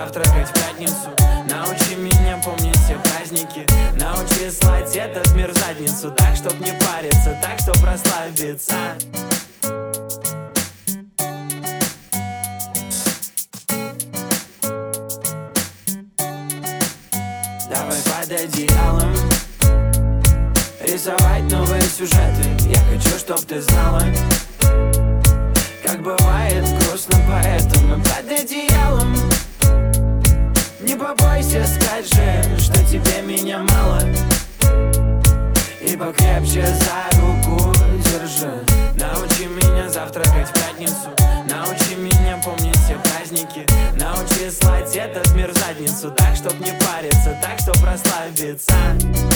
завтракать в пятницу. Научи меня помнить все праздники. Научи слать этот мир в задницу. Так, чтоб не париться, так, чтоб расслабиться. Давай под одеялом рисовать новые сюжеты. Я хочу, чтоб ты знала, как бывает грустно, поэтому под одеялом. Не побойся, скажи, что тебе меня мало, и покрепче за руку держи. Научи меня завтракать в пятницу. Научи меня помнить все праздники. Научи слать этот мир в задницу. Так, чтоб не париться, так, чтоб расслабиться.